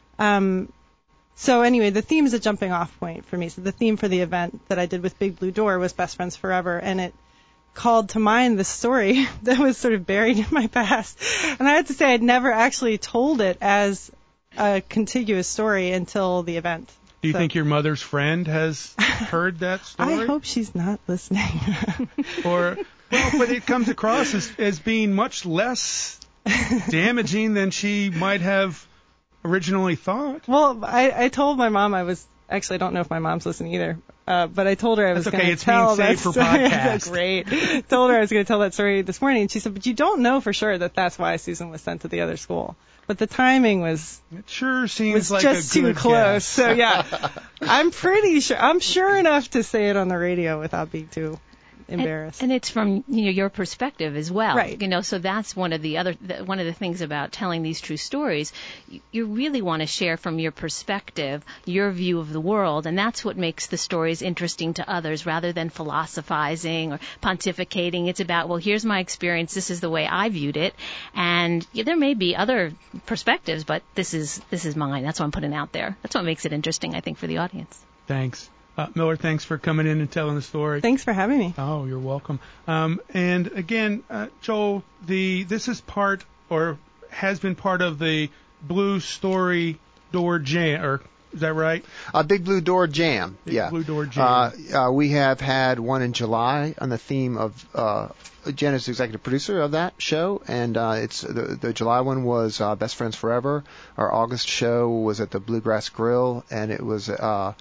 So anyway, the theme is a jumping off point for me. So the theme for the event that I did with Big Blue Door was Best Friends Forever, and it called to mind this story that was sort of buried in my past. And I have to say I'd never actually told it as a contiguous story until the event. Do you think your mother's friend has heard that story? I hope she's not listening. But it comes across as being much less damaging than she might have originally thought. Well, I told my mom I don't know if my mom's listening either, but I told her I was going to tell that story. That's great. Told her I was going to tell that story this morning, and she said, but you don't know for sure that that's why Susan was sent to the other school. But the timing was... It sure seems like just a good too close. guess. So, yeah, I'm pretty sure. I'm sure enough to say it on the radio without being too embarrassed. And it's from your perspective as well. Right. So that's one of the things about telling these true stories. You really want to share from your perspective, your view of the world, and that's what makes the stories interesting to others rather than philosophizing or pontificating. It's about, well, here's my experience, this is the way I viewed it, and there may be other perspectives, but this is mine. That's what I'm putting out there. That's what makes it interesting, I think, for the audience. Thanks. Miller, thanks for coming in and telling the story. Thanks for having me. Oh, you're welcome. And again, Joel, this is part, or has been part of the Blue Story Door Jam, or is that right? Big Blue Door Jam. Big Blue Door Jam. We have had one in July on the theme of Jen is the executive producer of that show, and it's the July one was Best Friends Forever. Our August show was at the Bluegrass Grill, and it was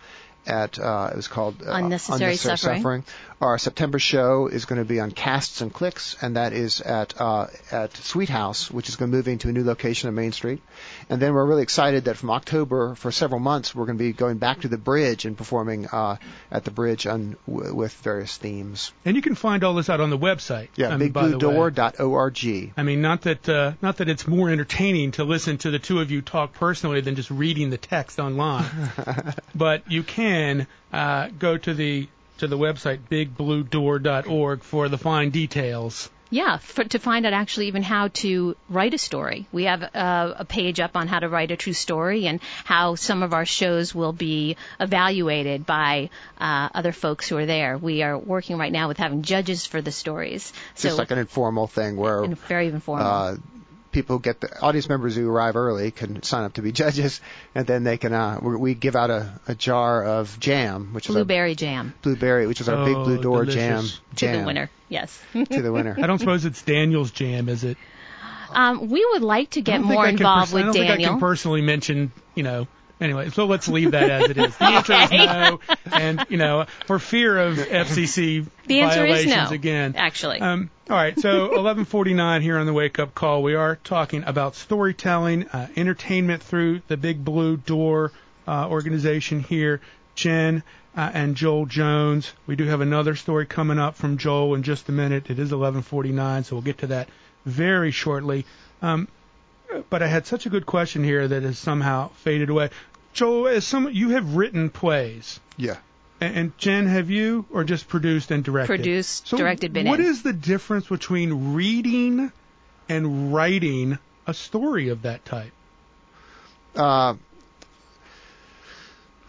it was called Unnecessary Suffering. Our September show is going to be on Casts and Clicks, and that is at Sweet House, which is going to move into a new location on Main Street. And then we're really excited that from October, for several months, we're going to be going back to the Bridge and performing at the Bridge with various themes. And you can find all this out on the website. Yeah, bigbluedoor.org. I mean, not that it's more entertaining to listen to the two of you talk personally than just reading the text online, but you can go to the website bigbluedoor.org for the fine details. Yeah, to find out actually even how to write a story. We have a page up on how to write a true story and how some of our shows will be evaluated by other folks who are there. We are working right now with having judges for the stories. Just like an informal thing where... Very informal. People get the audience members who arrive early can sign up to be judges, and then they can we give out a jar of jam, which blueberry jam, which is our Big Blue Door delicious. jam to the winner. Yes, to the winner. I don't suppose it's Daniel's jam, is it? We would like to get more involved with Daniel. I don't think I can personally mention, Anyway, so let's leave that as it is. The answer is no, and for fear of FCC the answer violations is no, again. Actually. All right, so 11:49 here on the Wake Up Call. We are talking about storytelling, entertainment through the Big Blue Door organization here. Jen and Joel Jones. We do have another story coming up from Joel in just a minute. It is 11:49, so we'll get to that very shortly. But I had such a good question here that has somehow faded away. Joel, you have written plays. Yeah. And Jen, have you, or just produced and directed? Produced, directed, been in. What is the difference between reading and writing a story of that type?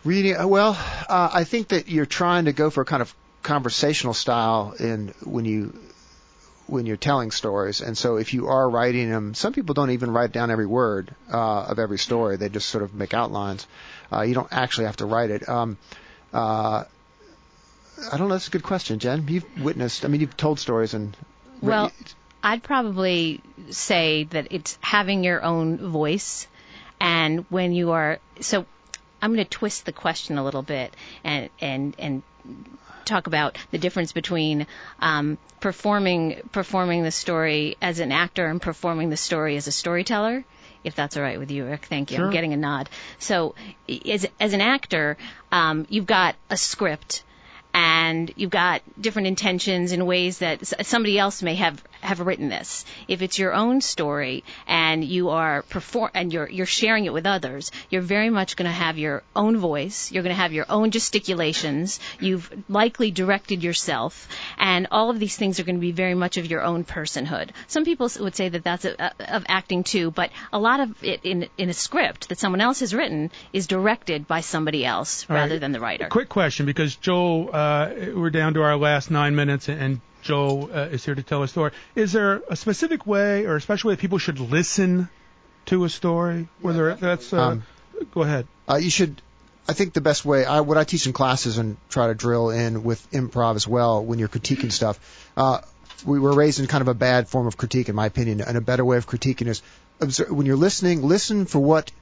Reading, I think that you're trying to go for a kind of conversational style when you're telling stories, and so if you are writing them, some people don't even write down every word of every story; they just sort of make outlines. You don't actually have to write it. I don't know. That's a good question, Jen. You've told stories and. Well, I'd probably say that it's having your own voice, and when you are so. I'm going to twist the question a little bit and talk about the difference between performing the story as an actor and performing the story as a storyteller, if that's all right with you, Rick. Thank you. Sure. I'm getting a nod. So as an actor, you've got a script, and you've got different intentions in ways that somebody else may have written this. If it's your own story and you are you're sharing it with others, you're very much going to have your own voice. You're going to have your own gesticulations. You've likely directed yourself, and all of these things are going to be very much of your own personhood. Some people would say that that's of acting too, but a lot of it in a script that someone else has written is directed by somebody else rather than the writer. Quick question, because Joel, we're down to our last 9 minutes, and Joel is here to tell a story. Is there a specific way or a special way that people should listen to a story? Whether that's go ahead. You should. I think the best way, what I teach in classes and try to drill in with improv as well when you're critiquing stuff. We were raised in kind of a bad form of critique, in my opinion, and a better way of critiquing is when you're listening, listen for what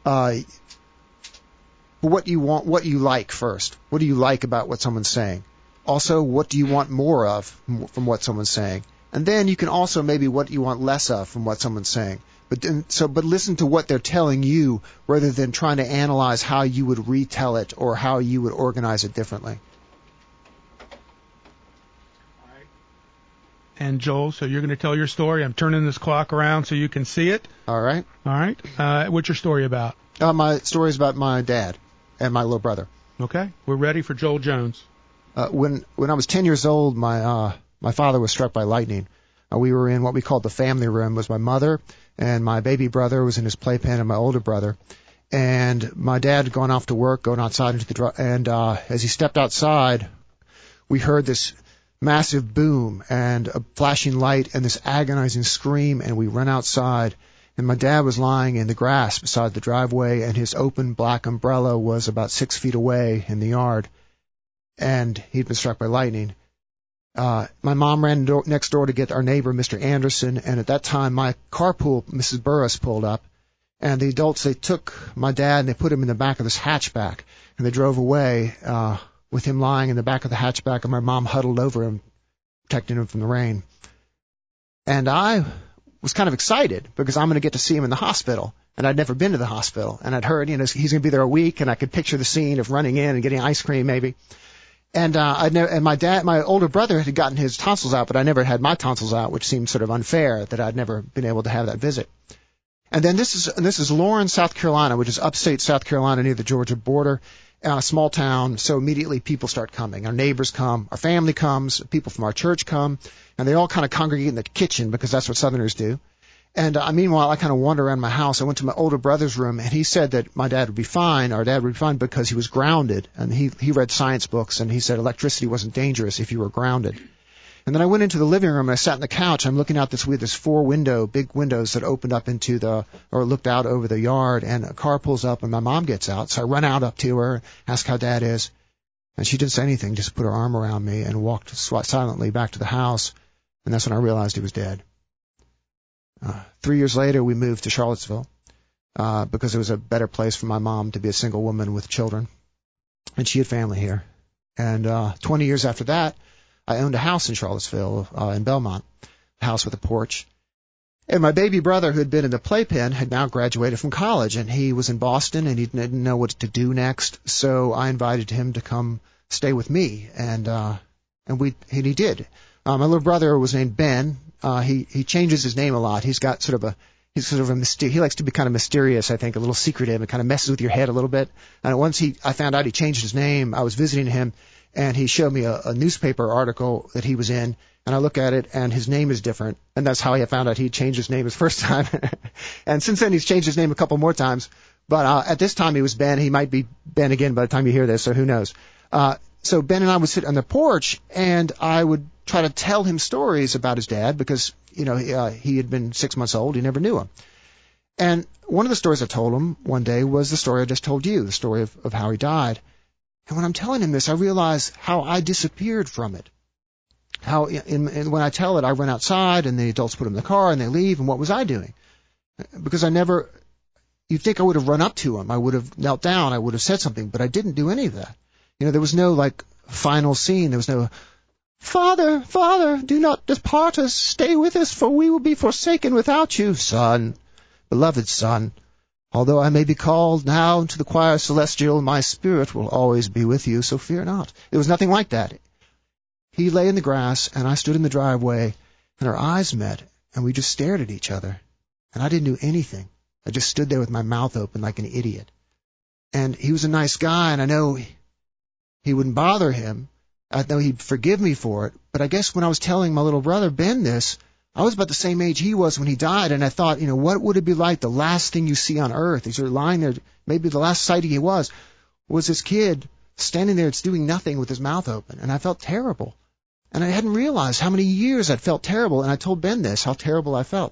you want, what you like first. What do you like about what someone's saying? Also, what do you want more of from what someone's saying? And then you can also maybe what you want less of from what someone's saying. But listen to what they're telling you rather than trying to analyze how you would retell it or how you would organize it differently. And Joel, so you're going to tell your story. I'm turning this clock around so you can see it. All right. All right. What's your story about? My story is about my dad and my little brother. Okay. We're ready for Joel Jones. When I was 10 years old, my father was struck by lightning. We were in what we called the family room. It was my mother and my baby brother was in his playpen and my older brother. And my dad had gone off to work, going outside and as he stepped outside, we heard this massive boom and a flashing light and this agonizing scream, and we ran outside. And my dad was lying in the grass beside the driveway, and his open black umbrella was about 6 feet away in the yard. And he'd been struck by lightning. My mom ran next door to get our neighbor, Mr. Anderson, and at that time my carpool, Mrs. Burris, pulled up, and the adults, they took my dad and they put him in the back of this hatchback, and they drove away with him lying in the back of the hatchback, and my mom huddled over him, protecting him from the rain. And I was kind of excited because I'm going to get to see him in the hospital, and I'd never been to the hospital, and I'd heard, he's going to be there a week, and I could picture the scene of running in and getting ice cream maybe. And my older brother had gotten his tonsils out, but I never had my tonsils out, which seemed sort of unfair that I'd never been able to have that visit. And then this is Lawrence, South Carolina, which is upstate South Carolina near the Georgia border, a small town. So immediately people start coming. Our neighbors come, our family comes, people from our church come, and they all kind of congregate in the kitchen because that's what Southerners do. And meanwhile, I kind of wandered around my house. I went to my older brother's room, and he said that my dad would be fine, our dad would be fine, because he was grounded. And he read science books, and he said electricity wasn't dangerous if you were grounded. And then I went into the living room, and I sat on the couch. I'm looking out this 4 big windows that opened up looked out over the yard, and a car pulls up, and my mom gets out. So I run out up to her, ask how Dad is. And she didn't say anything, just put her arm around me and walked silently back to the house. And that's when I realized he was dead. 3 years later, we moved to Charlottesville because it was a better place for my mom to be a single woman with children. And she had family here. And 20 years after that, I owned a house in Charlottesville, in Belmont, a house with a porch. And my baby brother, who had been in the playpen, had now graduated from college, and he was in Boston, and he didn't know what to do next. So I invited him to come stay with me, and he did. My little brother was named Ben. He changes his name a lot. He likes to be kind of mysterious, I think, a little secretive. It kind of messes with your head a little bit. And once I found out he changed his name, I was visiting him, and he showed me a newspaper article that he was in, and I look at it, and his name is different. And that's how I found out he changed his name his first time. And since then, he's changed his name a couple more times. But at this time, he was Ben. He might be Ben again by the time you hear this, so who knows. So Ben and I would sit on the porch, and I would try to tell him stories about his dad because, he had been 6 months old. He never knew him. And one of the stories I told him one day was the story I just told you, the story of how he died. And when I'm telling him this, I realize how I disappeared from it. How and when I tell it, I run outside, and the adults put him in the car, and they leave, and what was I doing? Because you'd think I would have run up to him. I would have knelt down. I would have said something, but I didn't do any of that. There was no, final scene. There was no, Father, Father, do not depart us. Stay with us, for we will be forsaken without you. Son, beloved son, although I may be called now to the choir celestial, my spirit will always be with you, so fear not. There was nothing like that. He lay in the grass, and I stood in the driveway, and our eyes met, and we just stared at each other. And I didn't do anything. I just stood there with my mouth open like an idiot. And he was a nice guy, and I know he wouldn't bother him. I know he'd forgive me for it. But I guess when I was telling my little brother, Ben, this, I was about the same age he was when he died, and I thought, what would it be like, the last thing you see on earth? He's lying there, maybe the last sighting he was this kid standing there doing nothing with his mouth open. And I felt terrible. And I hadn't realized how many years I'd felt terrible, and I told Ben this, how terrible I felt.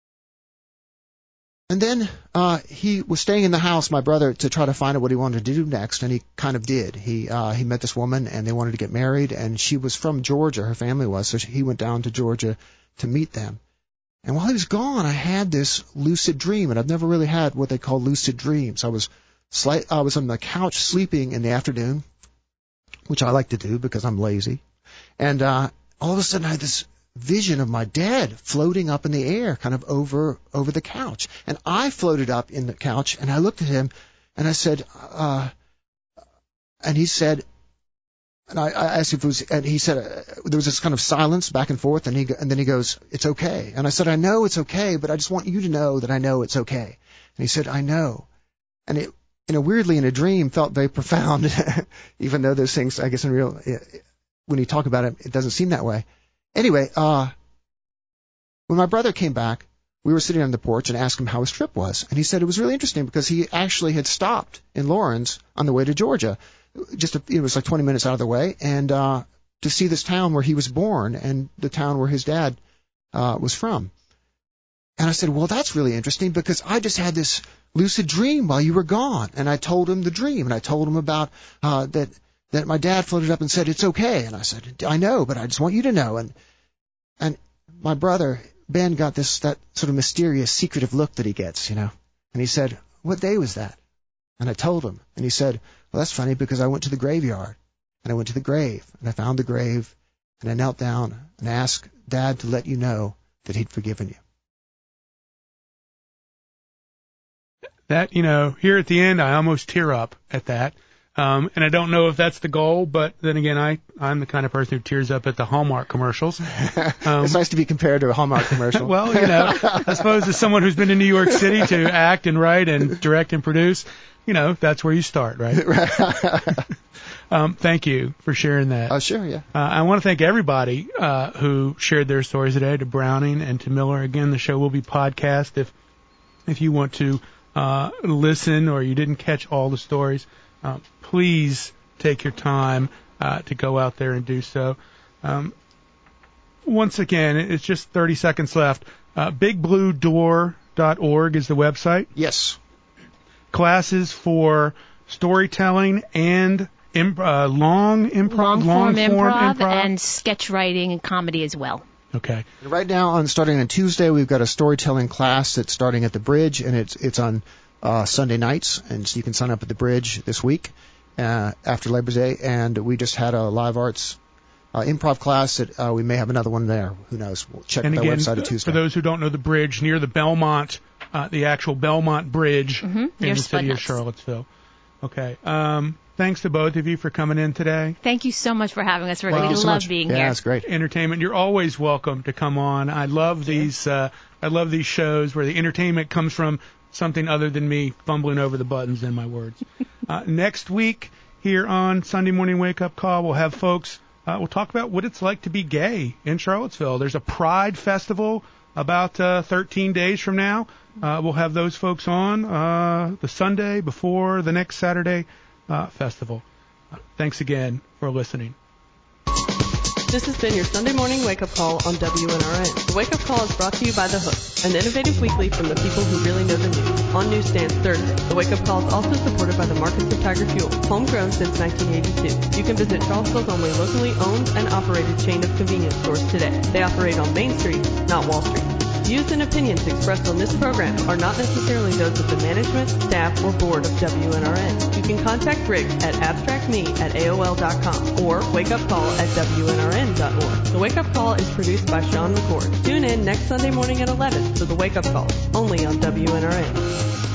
And then he was staying in the house, my brother, to try to find out what he wanted to do next, and he kind of did. He met this woman, and they wanted to get married, and she was from Georgia, her family was, so he went down to Georgia to meet them. And while he was gone, I had this lucid dream, and I've never really had what they call lucid dreams. I was on the couch sleeping in the afternoon, which I like to do because I'm lazy, and all of a sudden I had this vision of my dad floating up in the air, kind of over the couch. And I floated up in the couch, and I looked at him, and I said, and he said, and I asked if it was, and he said, there was this kind of silence back and forth, and then he goes, it's okay. And I said, I know it's okay, but I just want you to know that I know it's okay. And he said, I know. And it, weirdly in a dream felt very profound, even though those things, I guess in real, when you talk about it, it doesn't seem that way. Anyway, when my brother came back, we were sitting on the porch and asked him how his trip was. And he said it was really interesting because he actually had stopped in Lawrence on the way to Georgia. It was like 20 minutes out of the way, and to see this town where he was born and the town where his dad was from. And I said, well, that's really interesting because I just had this lucid dream while you were gone. And I told him the dream, and I told him about that my dad floated up and said, it's okay. And I said, I know, but I just want you to know. And my brother, Ben, got that sort of mysterious, secretive look that he gets, And he said, what day was that? And I told him. And he said, well, that's funny because I went to the graveyard. And I went to the grave. And I found the grave. And I knelt down and asked Dad to let you know that he'd forgiven you. That, here at the end, I almost tear up at that. And I don't know if that's the goal, but then again, I'm the kind of person who tears up at the Hallmark commercials. It's nice to be compared to a Hallmark commercial. Well, I suppose as someone who's been in New York City to act and write and direct and produce, that's where you start, right? Thank you for sharing that. Oh, sure, yeah. I want to thank everybody who shared their stories today, to Browning and to Miller. Again, the show will be podcast if you want to listen or you didn't catch all the stories. Please take your time to go out there and do so. Once again, it's just 30 seconds left. BigBlueDoor.org is the website. Yes. Classes for storytelling and long form improv, and sketch writing and comedy as well. Okay. Right now, starting on Tuesday, we've got a storytelling class that's starting at the Bridge, and it's on Sunday nights, and so you can sign up at the Bridge this week after Labor Day. And we just had a live arts improv class that we may have another one there. Who knows? We'll check the website on Tuesday. For those who don't know the Bridge, near the Belmont, the actual Belmont Bridge in the city of Charlottesville. Okay. Thanks to both of you for coming in today. Thank you so much for having us. We love being here. Yeah, it's great. Entertainment. You're always welcome to come on. I love these. I love these shows where the entertainment comes from something other than me fumbling over the buttons and my words. Next week here on Sunday Morning Wake Up Call, we'll have folks. We'll talk about what it's like to be gay in Charlottesville. There's a Pride Festival about 13 days from now. We'll have those folks on the Sunday before the next Saturday festival. Thanks again for listening. This has been your Sunday morning wake-up call on WNRN. The wake-up call is brought to you by The Hook, an innovative weekly from the people who really know the news, on newsstands Thursday. The wake-up call is also supported by the markets of Tiger Fuel, homegrown since 1982. You can visit Charlottesville's only locally owned and operated chain of convenience stores today. They operate on Main Street, not Wall Street. Views and opinions expressed on this program are not necessarily those of the management, staff, or board of WNRN. You can contact Rick at abstractme@aol.com or wakeupcall@WNRN.org. The Wake Up Call is produced by Sean McCord. Tune in next Sunday morning at 11 for The Wake Up Call, only on WNRN.